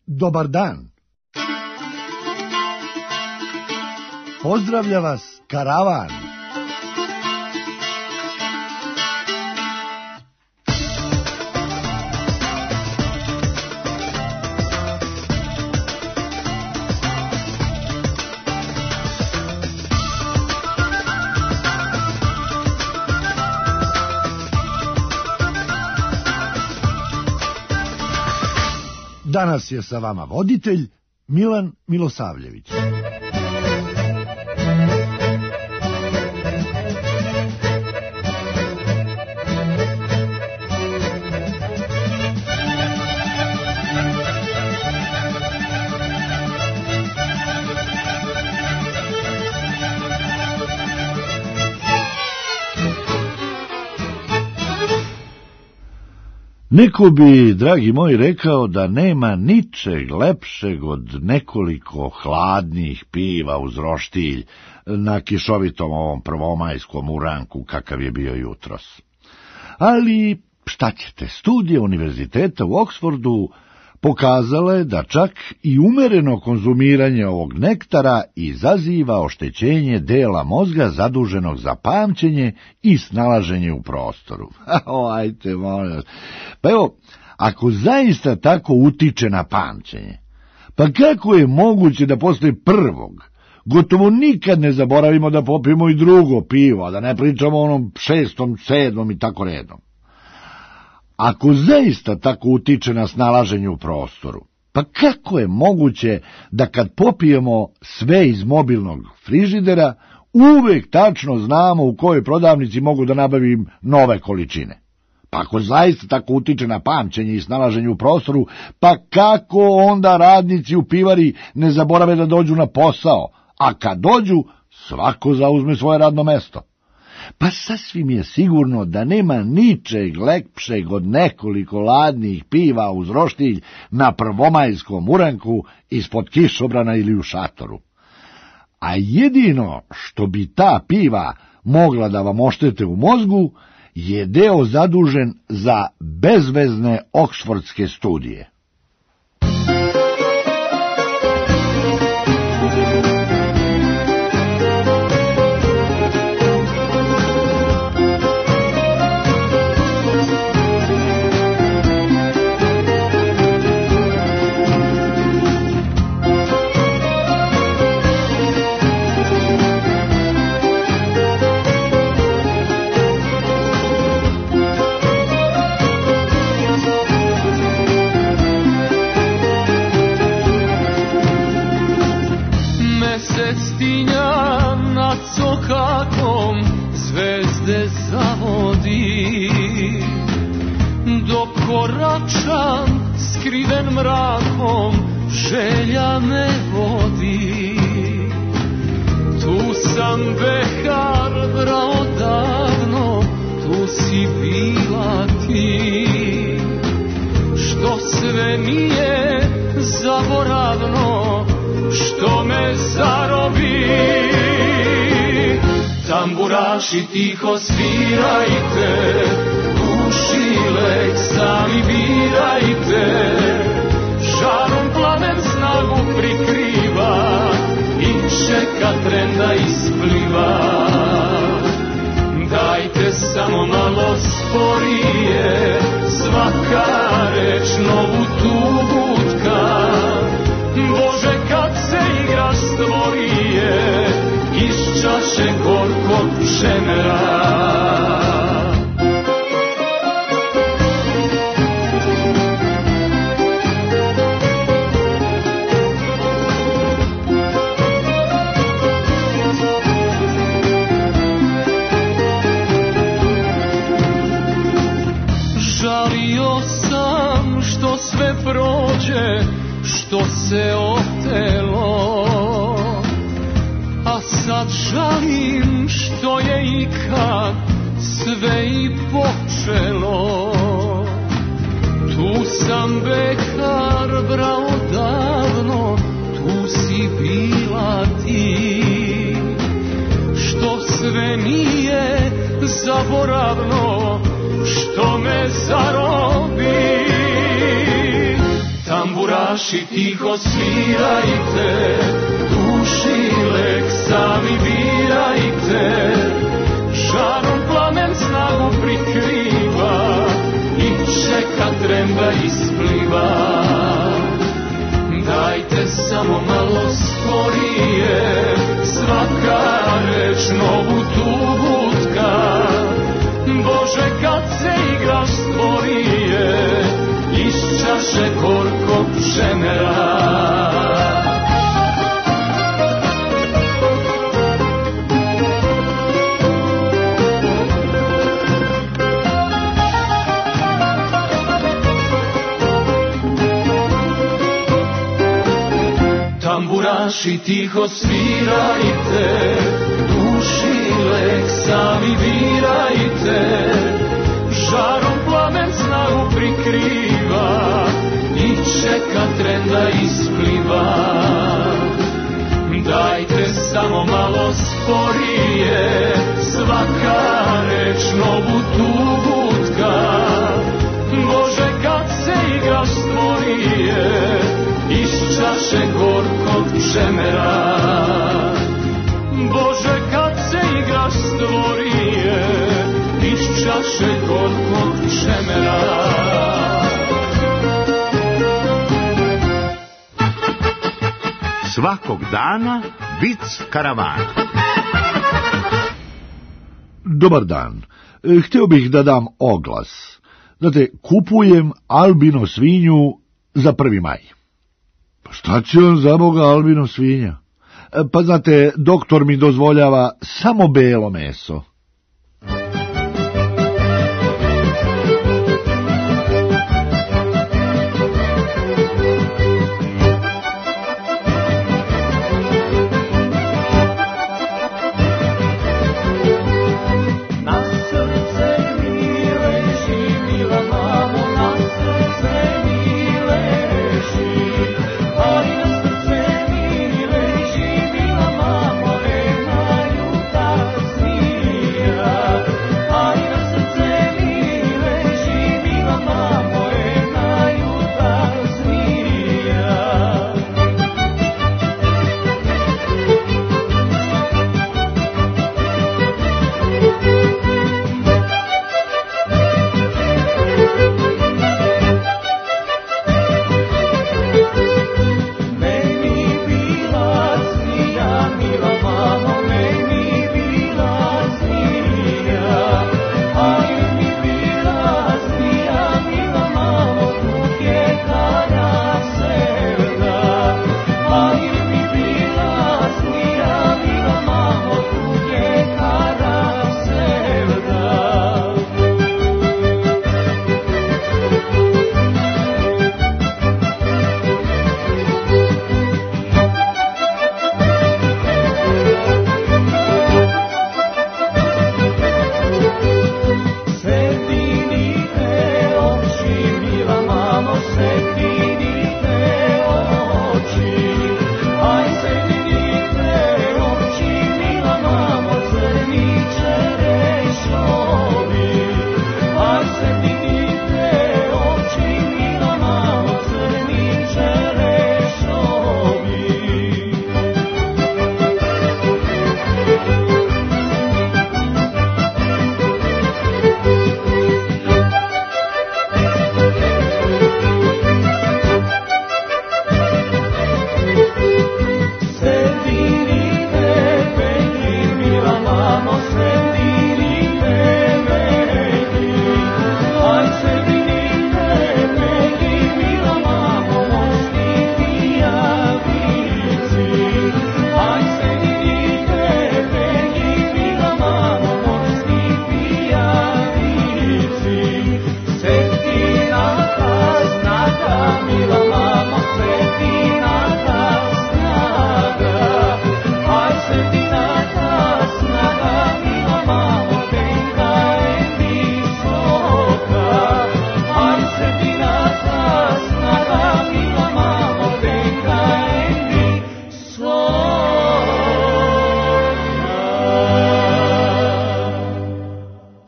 Dobar dan. Pozdravlja vas karavan. Danas je sa vama voditelj Milan Milosavljević. Neko bi, dragi moji, rekao da nema ničeg lepšeg od nekoliko hladnih piva uz roštilj na kišovitom ovom prvomajskom uranku kakav je bio jutros. Ali šta ćete, studija univerziteta u Oksfordu pokazala je da čak i umereno konzumiranje ovog nektara izaziva oštećenje dela mozga zaduženog za pamćenje i snalaženje u prostoru. Ajte, molim vas. Pa evo, ako zaista tako utiče na pamćenje, pa kako je moguće da posle prvog gotovo nikad ne zaboravimo da popijemo i drugo pivo, a da ne pričamo o onom 6., 7. i tako redom? Ako zaista tako utiče na snalaženje u prostoru, pa kako je moguće da kad popijemo sve iz mobilnog frižidera, uvek tačno znamo u kojoj prodavnici mogu da nabavim nove količine? Pa ako zaista tako utiče na pamćenje i snalaženje u prostoru, pa kako onda radnici u pivari ne zaborave da dođu na posao, a kad dođu, svako zauzme svoje radno mesto? Pa sasvim je sigurno da nema ničeg lepšeg od nekoliko ladnih piva uz roštilj na prvomajskom uranku ispod kišobrana ili u šatoru. A jedino što bi ta piva mogla da vam oštete u mozgu je deo zadužen za bezvezne oksfordske studije. Koračam skriven mrakom, želja me vodi. Tu sam behar brao davno, tu si bila ti. Što sve nije zaboravno, što me zarobi. Tamburaši tiho svirajte, šilek sami birajte, žarom plamen snagu prikriva i čeka trenda ispliva. Dajte samo malo sporije, svaka reč novu tugutka. Bože, kad se igra stvorije, iz čaše gorkog šemera. Što se otelo, a sad žalim što je ikad sve i počelo. Tu sam behar brao davno, tu si bila ti. Što sve nije zaboravno, što me zarobi. Tamburaši tiho svirajte, duši lek sami birajte, žarom plamen snagu prikriva i čeka tren da ispliva. Dajte samo malo sporije, svaka reč novu tugu tka. Bože, kad se igraš stvorije, iz čaše gorkog šemera. Tamburaši tiho svirajte, duši lek sami birajte, žarom plamen snagu prikriva i čeka tren da ispliva. Dajte samo malo sporije, svaka reč novu tugu tka. Bože, kad se igra stvorije, iz čaše gorkog šemera. Bože, kad se igra stvorije, iz čaše gorkog šemera. Svakog dana vic karavana. Dobar dan. Htio bih da dam oglas. Znate, kupujem albino svinju za 1. maj. Pa šta će on za Boga albino svinja? Pa znate, doktor mi dozvoljava samo belo meso.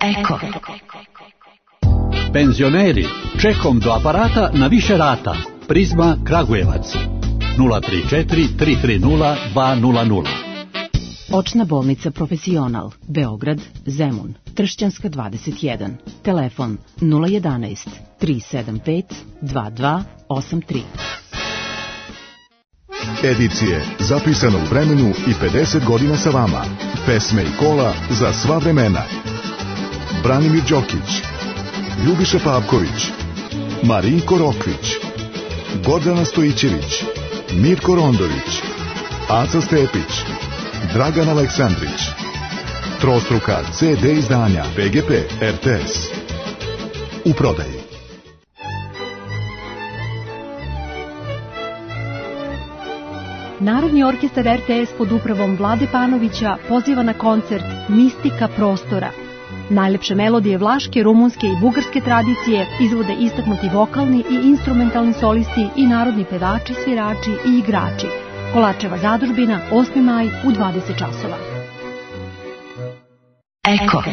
Penzioneri, čekom do aparata na više rata. Prizma Kragujevac 034 330 200. Očna bolnica Profesional, Beograd, Zemun, Tršćanska 21, telefon 011 375 2283. Edicije zapisano u vremenu i 50 godina sa vama. Pesme i kola za sva vremena. Branimir Đokić, Ljubiša Pavković, Marinko Rokvić, Gordana Stojićević, Mirko Rondović, Aca Stepić, Dragan Aleksandrić. Trostruka CD izdanja PGP RTS. U prodaji. Narodni orkestar RTS pod upravom Vlade Panovića poziva na koncert Mistika prostora. Najlepše melodije vlaške, rumunske i bugarske tradicije izvode istaknuti vokalni i instrumentalni solisti i narodni pevači, svirači i igrači. Kolačeva zadužbina, 8. maj u 20 časova. Eko.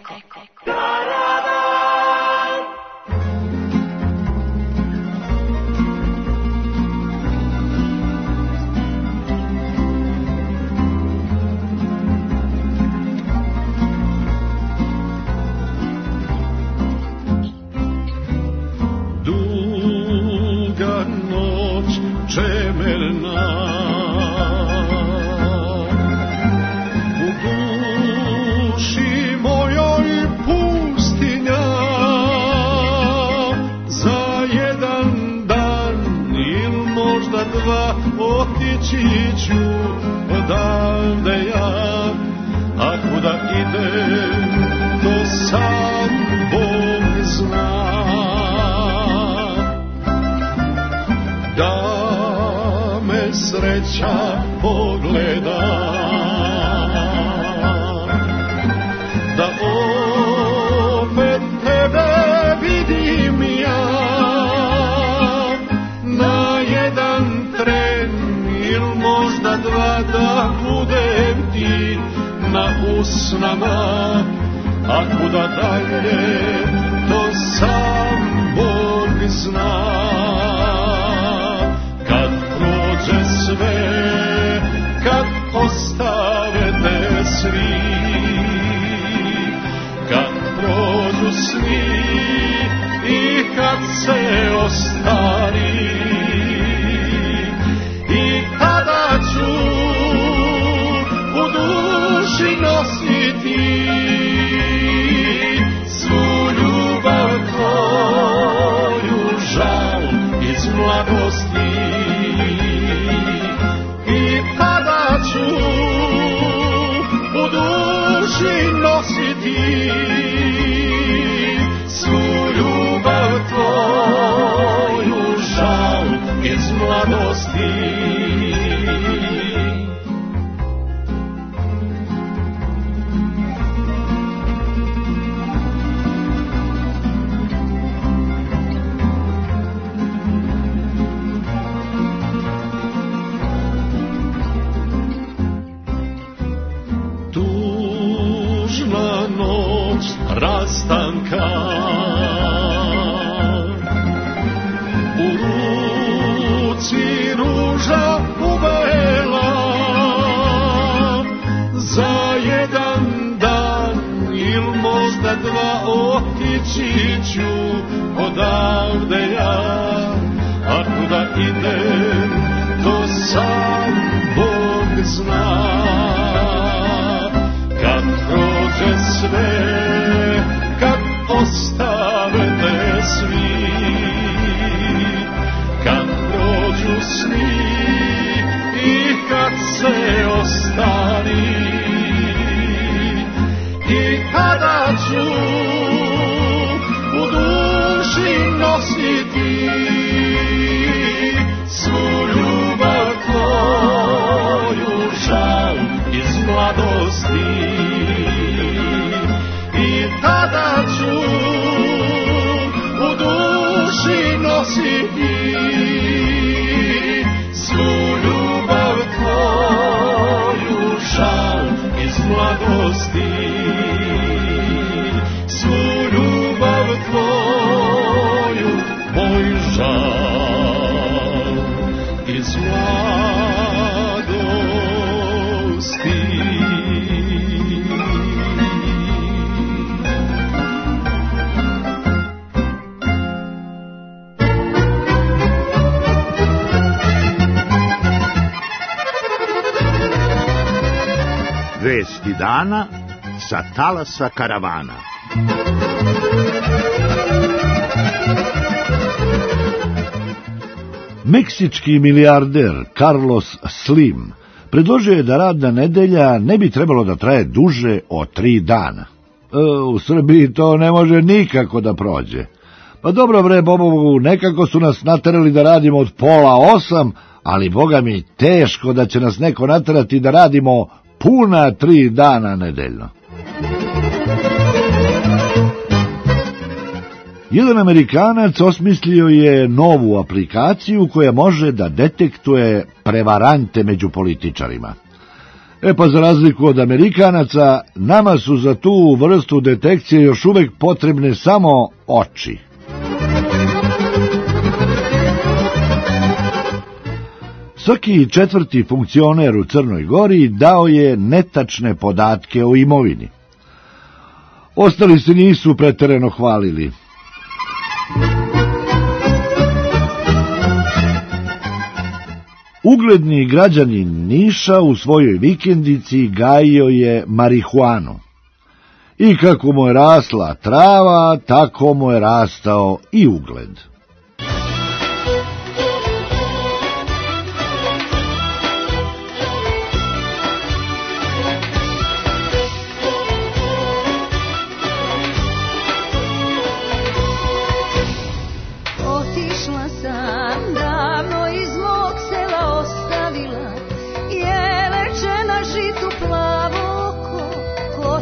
Otići odavde ja, a kuda idem, to sam Bog zna. Da me sreća pogleda, da opet tebe vidim ja, na jedan tren ili možda dva, da budem ti na usnama, a kuda dalje, to sam Bog zna. Kad prođe sve, kad ostave te svi, kad prođu svi i kad se ostari, tada ću u duši nositi svu ljubav tvoju, žal iz mladosti. I tada ću u duši nositi svu ljubav tvoju, žal iz mladosti. Rastanka u ruci ruža uvela, za jedan dan ili možda dva otići ću odavde ja, a kuda idem, to sam Bog zna. Kad prođe sve, kad ostave te svi, kad prođu svi i kad se ostari, i tada ću u duši nositi svu ljubav tvoju, žal iz mladosti. I tada ću u duši nositi svu ljubav tvoju, žal iz mladosti. Svu ljubav tvoju, moj žal iz mladosti. Vesti dana sa talasa karavana. Meksički milijarder Carlos Slim predložio je da radna nedelja ne bi trebalo da traje duže od 3 dana. U Srbiji to ne može nikako da prođe. Pa dobro bre, bobovu, nekako su nas naterali da radimo od 7:30, ali boga mi teško da će nas neko naterati da radimo puna 3 dana nedeljno. Jedan Amerikanac osmislio je novu aplikaciju koja može da detektuje prevarante među političarima. Pa za razliku od Amerikanaca, nama su za tu vrstu detekcije još uvek potrebne samo oči. Svaki 4. funkcioner u Crnoj Gori dao je netačne podatke o imovini. Ostali se nisu preterano hvalili. Ugledni građanin Niša u svojoj vikendici gajio je marihuanu. I kako mu je rasla trava, tako mu je rastao i ugled.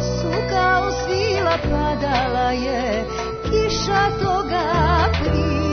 Padala je kiša toga prije.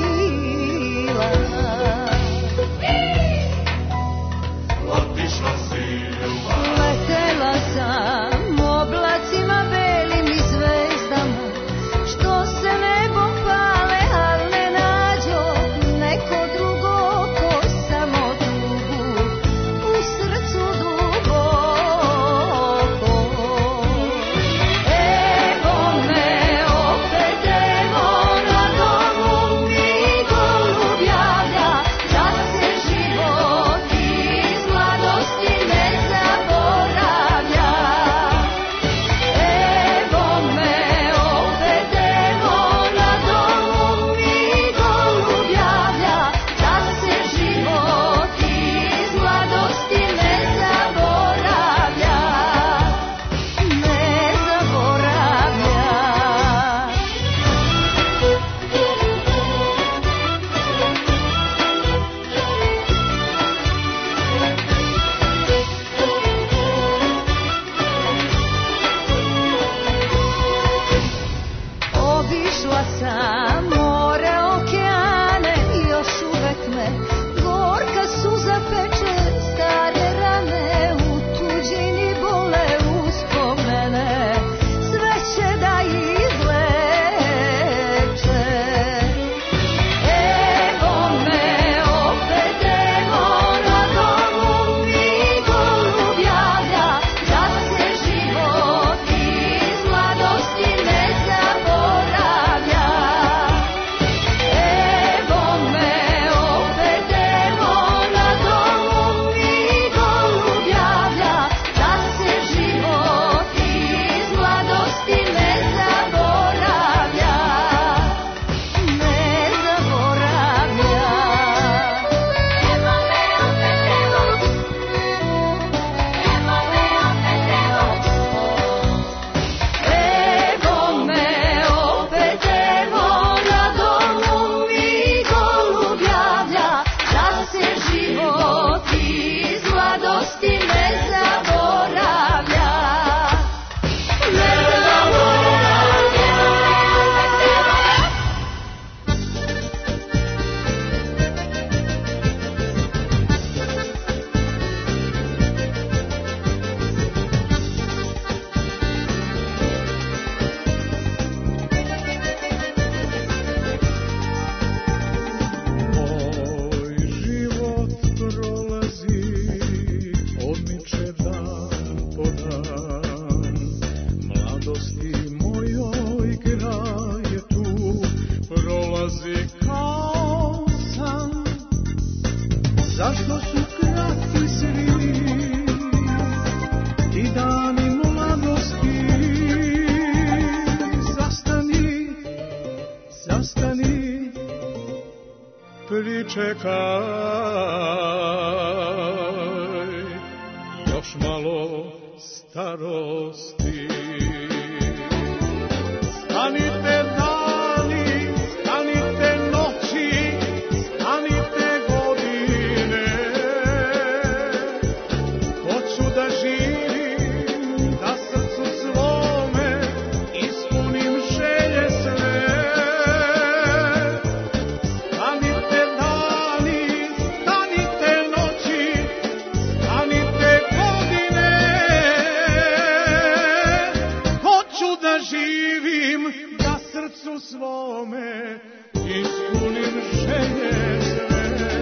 zašto su kratki svi ti dani mladosti. Zastani, zastani, pričekaj, još malo starosti. Stanite dani, stanite noći, stanite godine. Hoću da živim, da srcu svome ispunim želje sve. Stanite dani, stanite noći, stanite godine. Hoću da živim, da srcu svome ispunim želje sve.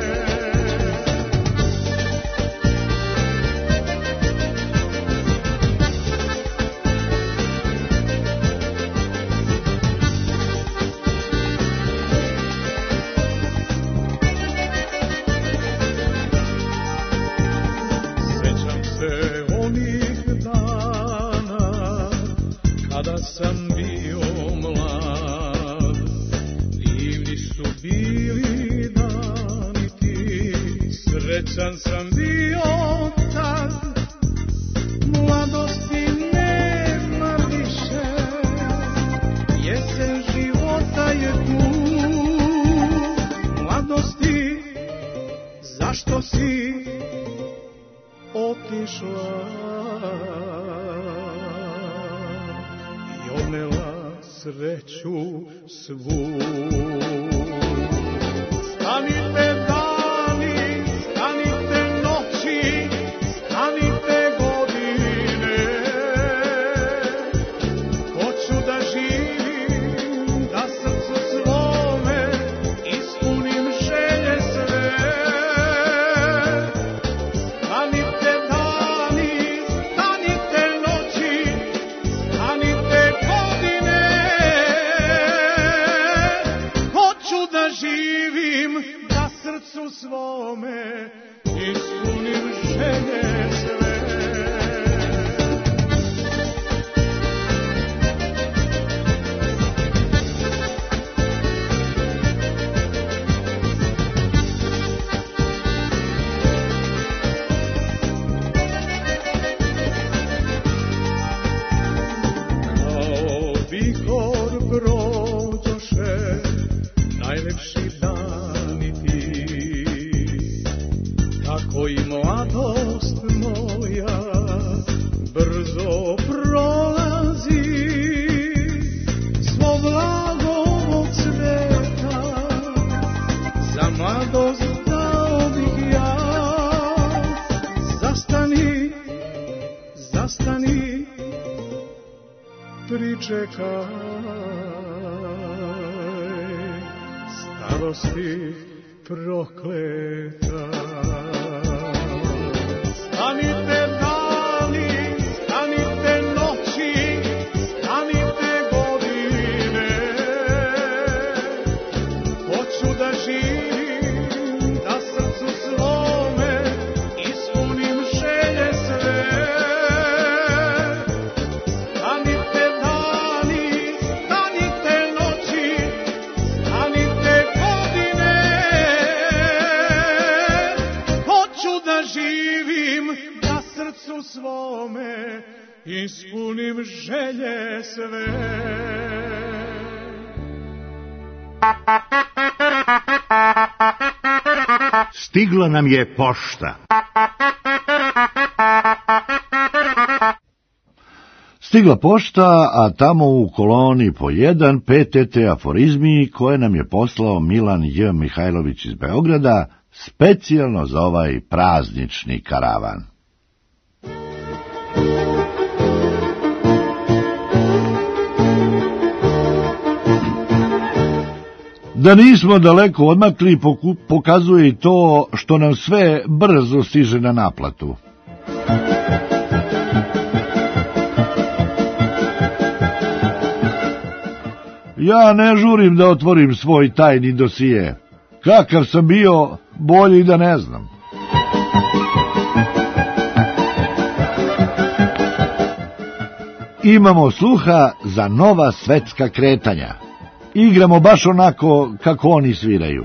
Sećam se onih dana kada sam bio mlad, divni su bili dani ti, srećan sam bio tad. Mladosti nema više, jesen života je tu. Mladosti, zašto si otišla i odnela sreću svu? Stanite dani, stanite noći, stanite godine. Hoću da živim, da srcu svome ispunim želje sve. Stanite dani, stanite noći, stanite godine. Hoću da živim, da srcu svome ispunim želje sve. Kao vihor prođoše najlepši dani ti, tako i mladost moja brzo prolazi. Svo blago ovog sveta za mladost dao bih ja. Zastani, zastani, pričekaj, starosti prokleta. Stanite dani, stanite noći, stanite godine. Hoću da živim, da srcu svome ispunim želje sve. Stanite dani, stanite noći, stanite godine. Hoću da živim, da srcu svome ispunim želje sve. Stigla nam je pošta. Stigla pošta, a tamo u koloni po 1 PTT aforizmi koje nam je poslao Milan J. Mihajlović iz Beograda, specijalno za ovaj praznični karavan. Da nismo daleko odmakli pokazuje i to što nam sve brzo stiže na naplatu. Ja ne žurim da otvorim svoj tajni dosije. Kakav sam bio, bolje i da ne znam. imamo sluha za nova svetska kretanja. Igramo baš onako kako oni sviraju.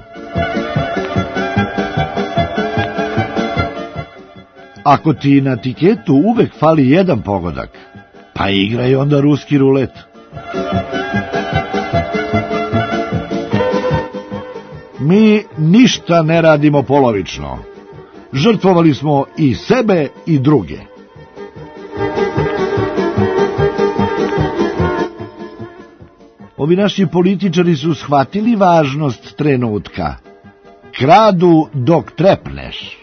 Ako ti na tiketu uvek fali jedan pogodak, pa igraj onda ruski rulet. Mi ništa ne radimo polovično. Žrtvovali smo i sebe i druge. Ovi naši političari su shvatili važnost trenutka. Kradu dok trepneš.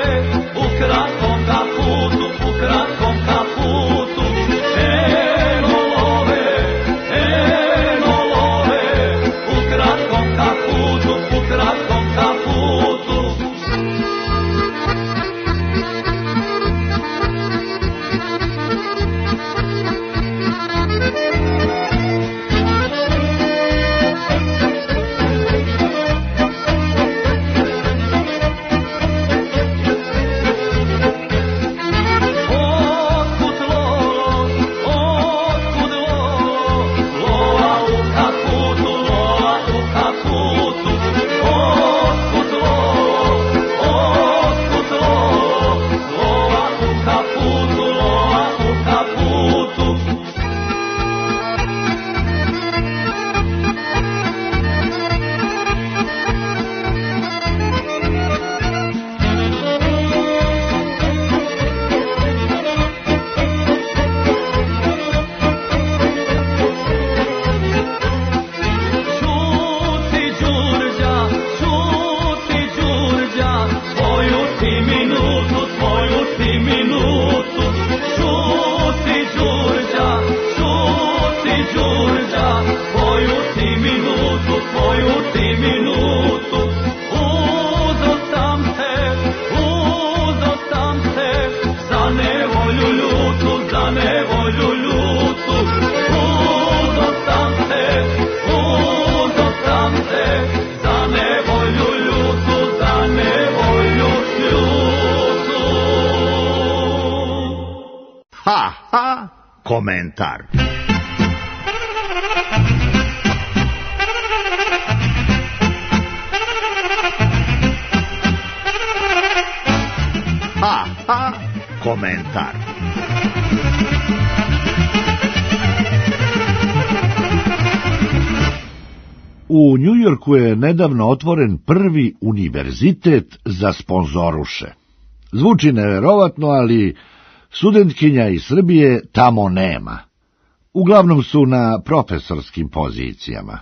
U kratkom kaputu, Ha, ha, komentar. Ha, ha, komentar. U Njujorku je nedavno otvoren prvi univerzitet za sponzoruše. Zvuči neverovatno, ali studentkinja iz Srbije tamo nema. Uglavnom su na profesorskim pozicijama.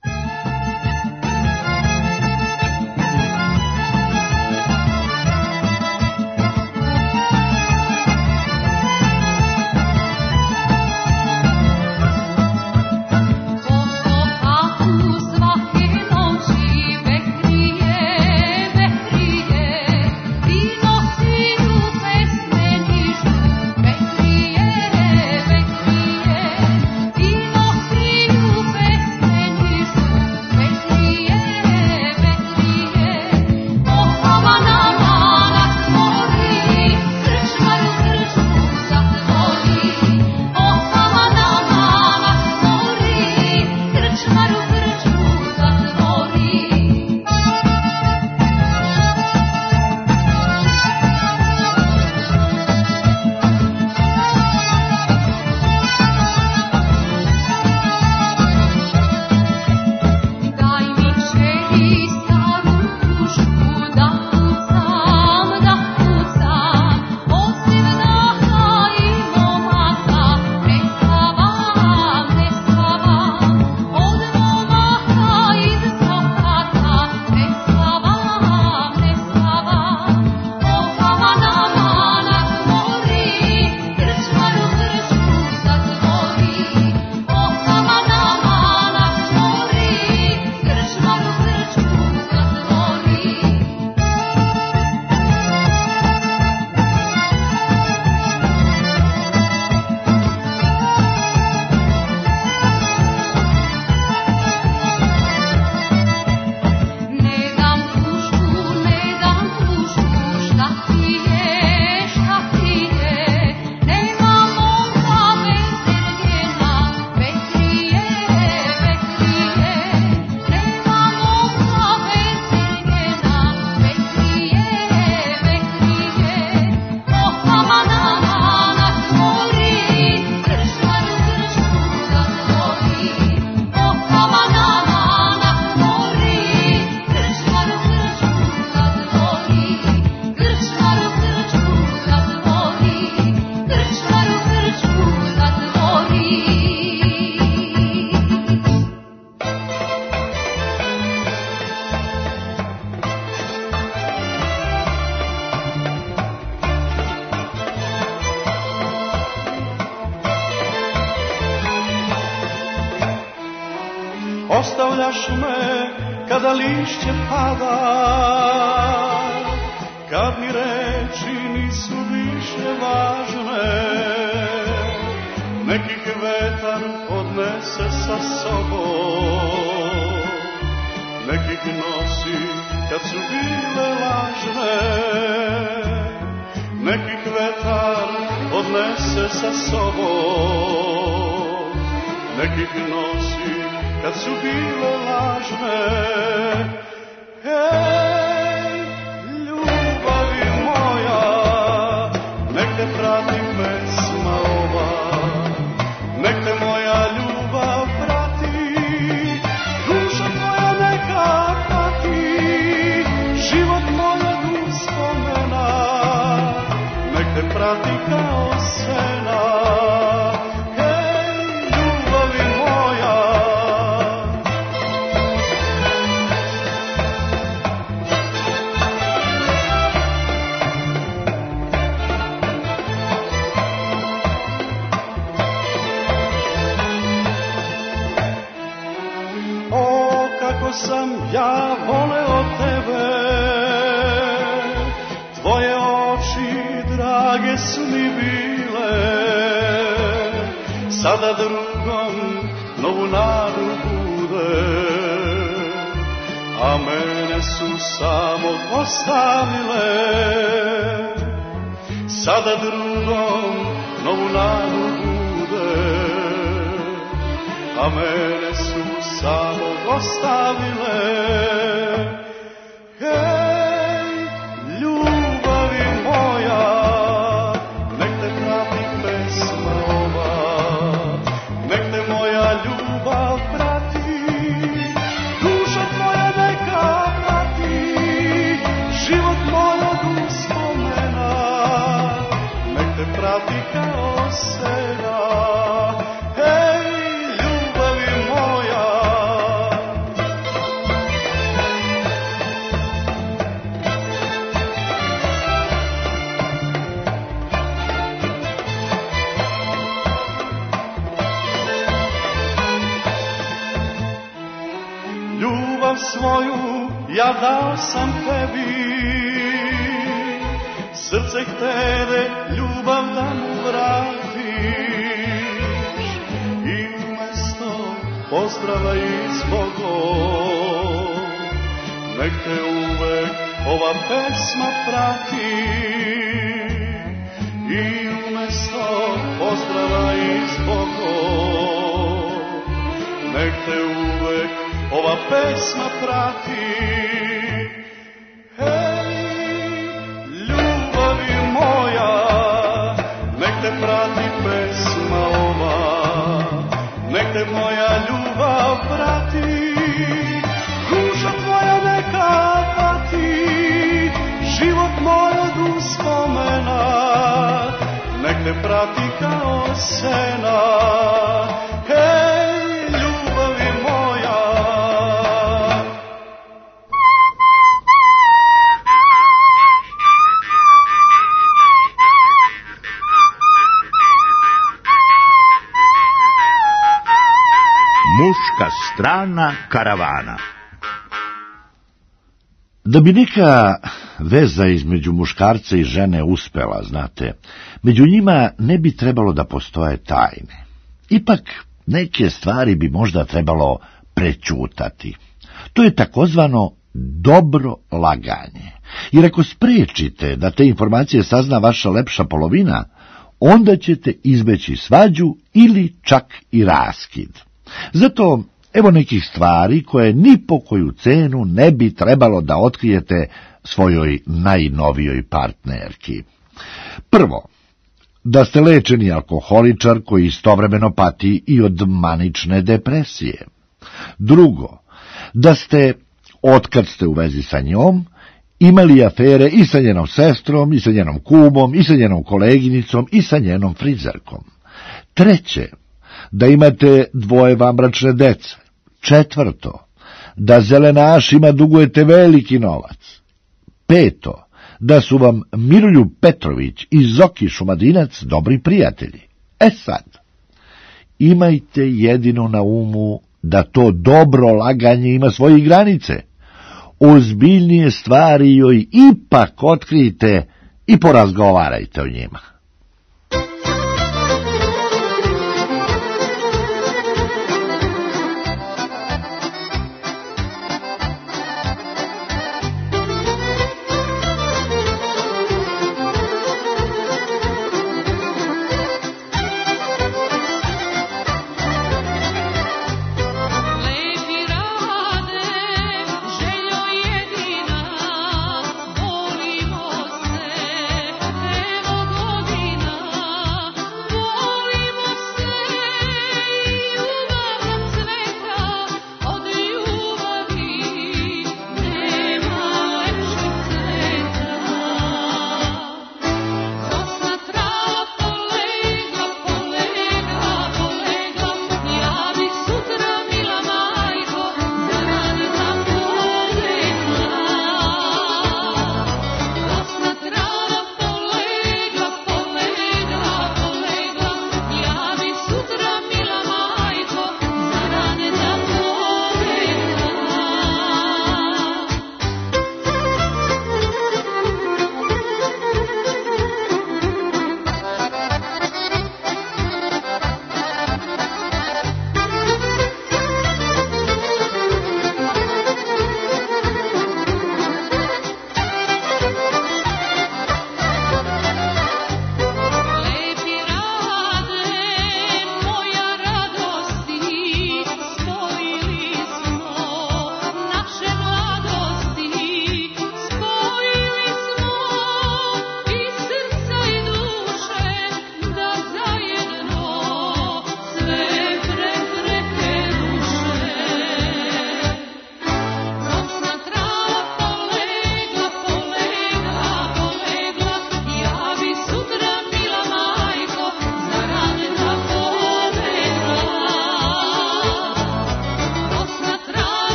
Ostavljaš me kada lišće pada, kad mi reči nisu više važne. Nekih vetar odnese sa sobom, nekih nosi kad su bile lažne. Nekih vetar odnese sa sobom, nekih nosi kad su bile lažne. Hej, ljubavi moja, nek te prati pesma ova, nek te moja ljubav prati, duša tvoja neka pati, život moj od uspomena, nek te prati kao sena. Sam ja voleo tebe, tvoje oči drage su mi bile, sada drugom novu nadu bude, a mene su samo ostavile. Sada drugom novu a mene su samog ostavile. Hej, ljubavi moja, nek te prati pesma ova, nek te moja ljubav prati, duša tvoja neka prati, život moj od uspomena, nek te prati kao sena. Svoju ja dao sam tebi, srce htede ljubav da mu vratiš, i umesto pozdrava i zbogom, nek te uvek ova pesma prati, i umesto pozdrava i zbogom, nek te uvek ova pesma prati. Hej, ljubavi moja, nek te prati pesma ova, nek te moja ljubav prati, duša tvoja neka pati, život moj od uspomena, nek te prati kao sena. Hej, muška strana karavana. Da bi neka veza između muškarca i žene uspela, znate, među njima ne bi trebalo da postoje tajne. Ipak neke stvari bi možda trebalo prećutati. To je takozvano dobro laganje. Jer ako spriječite da te informacije sazna vaša lepša polovina, onda ćete izbeći svađu ili čak i raskid. Zato, evo nekih stvari koje ni po koju cenu ne bi trebalo da otkrijete svojoj najnovijoj partnerki. Prvo, da ste lečeni alkoholičar koji istovremeno pati i od manične depresije. Drugo, da ste, otkad ste u vezi sa njom, imali afere i sa njenom sestrom, i sa njenom kumom, i sa njenom koleginicom, i sa njenom frizerkom. Treće, da imate dvoje vanbračne dece. Četvrto, da zelenašima dugujete veliki novac. Peto, da su vam Miroljub Petrović i Zoki Šumadinac dobri prijatelji. Sad, imajte jedino na umu da to dobro laganje ima svoje granice. Ozbiljnije stvari joj ipak otkrijte i porazgovarajte o njima. Volimo se, evo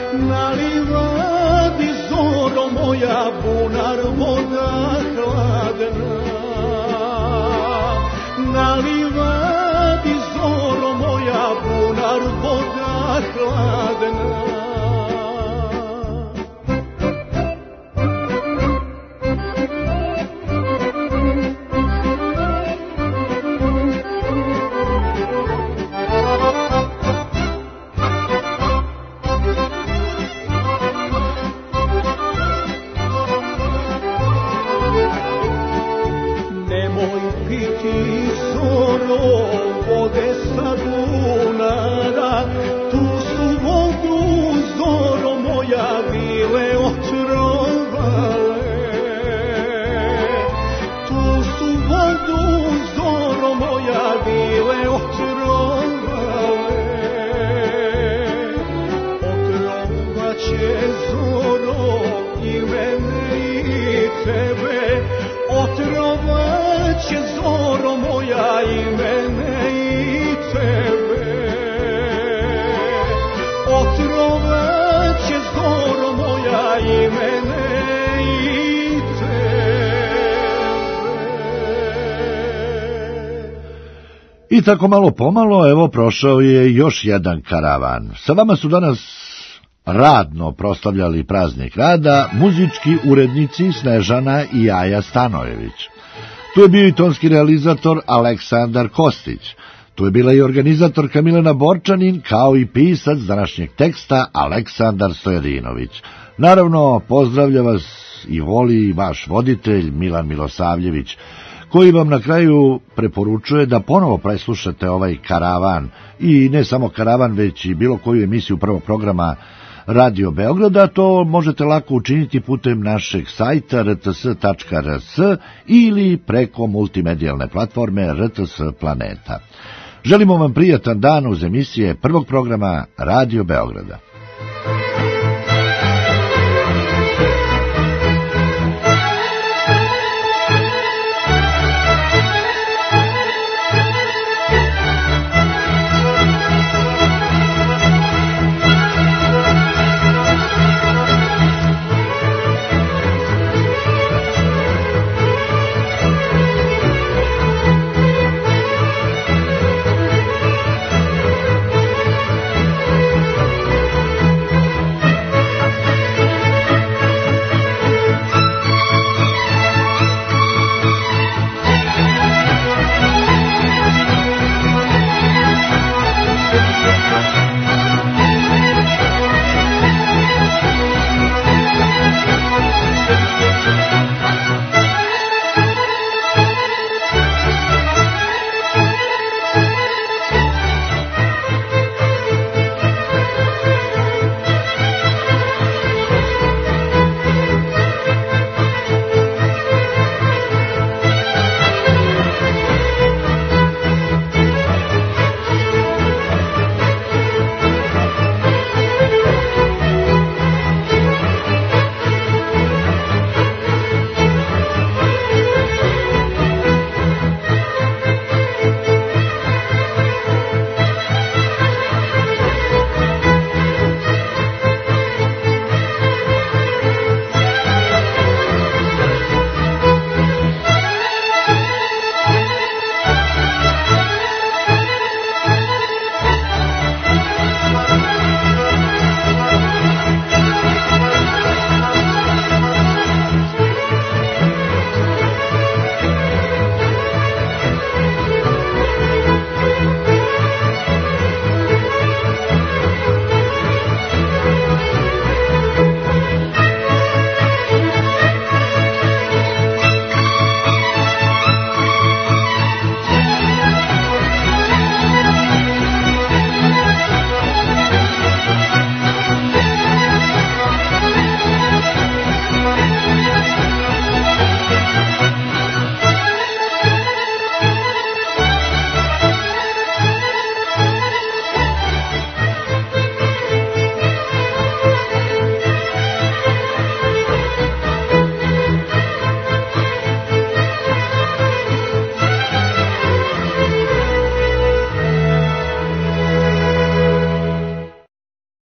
na livadi zoro moja bunar voda hladna, na livadi zoro moja bunar voda hladna. Vode sa Dunara, tu su vodu zoro moja vile otrovale. Tu su vodu zoro moja vile otrovale. Otrovaće zoro i mene i tebe, otrovaće zoro moja i mene i tebe, otrovaće zoro moja i mene i tebe. I tako malo pomalo, evo, prošao je još jedan karavan. Sa vama su danas radno proslavljali praznik rada muzički urednici Snežana i Jaja Stanojević. Tu je bio i tonski realizator Aleksandar Kostić. Tu je bila i organizatorka Milena Borčanin, kao i pisac današnjeg teksta Aleksandar Stojadinović. Naravno, pozdravlja vas i voli vaš voditelj Milan Milosavljević, koji vam na kraju preporučuje da ponovo preslušate ovaj karavan, i ne samo karavan, već i bilo koju emisiju prvog programa Radio Beograda. To možete lako učiniti putem našeg sajta rts.rs ili preko multimedijalne platforme RTS Planeta. Želimo vam prijatan dan uz emisije prvog programa Radio Beograda.